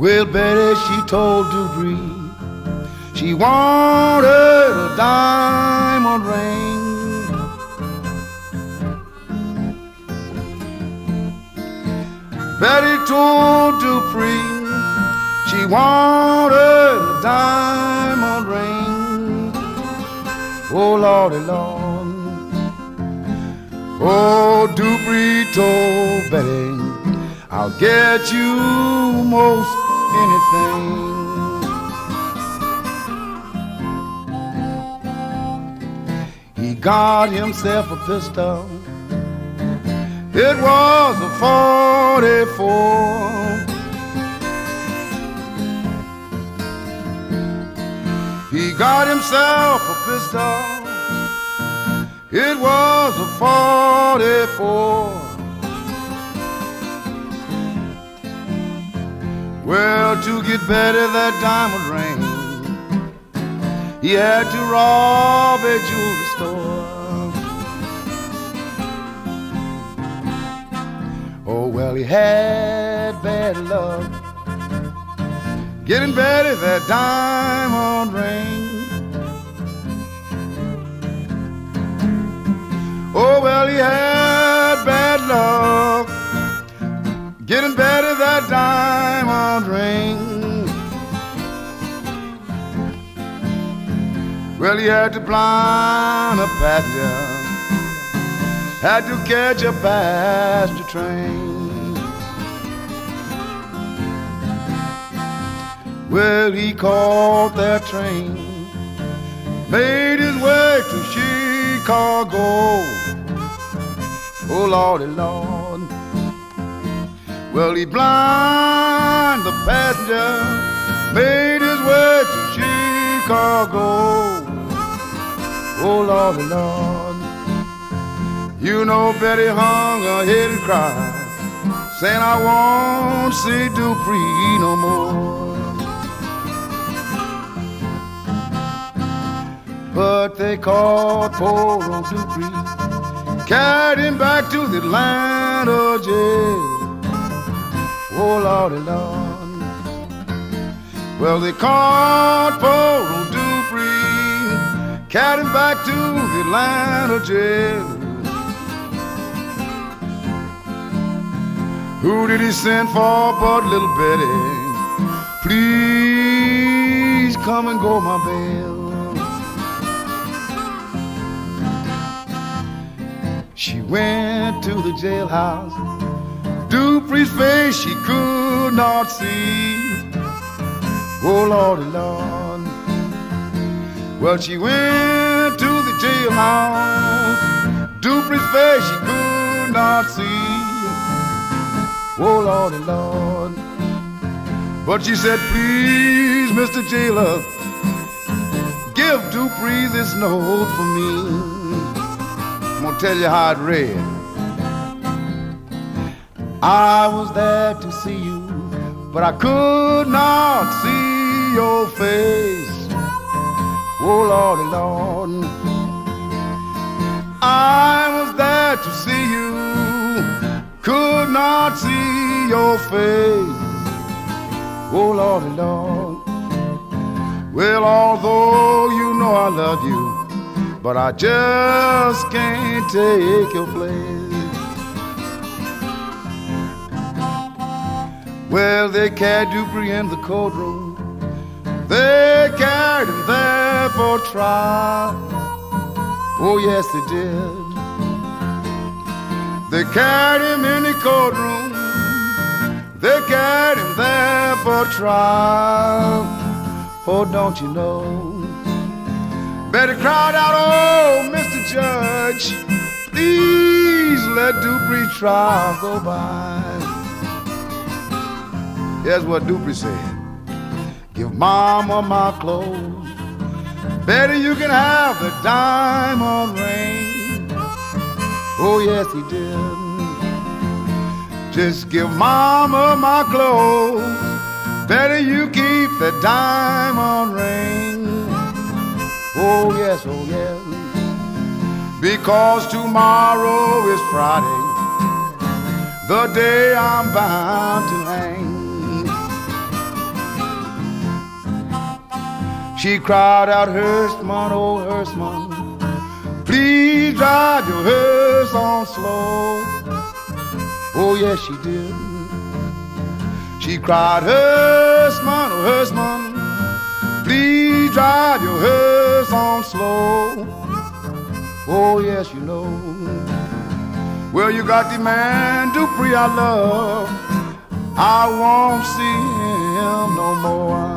Well, Betty, she told Dupree she wanted a diamond ring. Betty told Dupree she wanted a diamond ring. Oh, Lordy, Lord. Oh, Dupree told Betty, I'll get you most anything. He got himself a pistol. It was a 44. He got himself a pistol. It was a 44. Well, to get Betty that diamond ring, he had to rob a jewelry store. Oh, well, he had bad luck getting Betty that diamond ring. Oh, well, he had bad luck getting Betty that diamond ring. Well, he had to blind a passenger, had to catch a passenger train. Well, he caught that train, made his way to Chicago. Oh, Lordy, Lord. Well, he blind the passenger, made his way to Chicago. Oh, Lordy, Lord. You know Betty hung her head and cried, saying, I won't see Dupree no more. But they caught poor old Dupree, carried him back to the Atlanta jail. Oh, Lordy, Lord. Well, they caught poor old Dupree, carried him back to the Atlanta jail. Who did he send for but little Betty? Please come and go my bail. She went to the jailhouse. Dupree's face she could not see. Oh, Lordy, Lord. Well, she went to the jailhouse. Dupree's face she could not see. Oh, Lordy, Lord. But she said, please, Mr. Jailer, give Dupree this note for me. I'm gonna tell you how it read. I was there to see you, but I could not see your face. Oh, Lordy, Lord. I was there to see you, could not see your face. Oh, Lordy, Lord. Well, although you know I love you, but I just can't take your place. Well, they carried Dupree in the courtroom. They carried him there for trial. Oh, yes, they did. They carried him in the courtroom. They carried him there for trial. Oh, don't you know? Betty cried out, oh, Mr. Judge, please let Dupree's trial go by. Here's what Dupree said. Give Mama my clothes. Betty, you can have the diamond ring. Oh, yes, he did. Just give Mama my clothes. Betty, you keep the diamond ring. Oh, yes, oh, yes. Because tomorrow is Friday, the day I'm bound to hang. She cried out, Hearstman, oh Hearstman, please drive your hearse on slow. Oh yes, she did. She cried, Hearstman, oh Hearstman, please drive your hearse on slow. Oh yes, you know. Well, you got the man Dupree I love. I won't see him no more.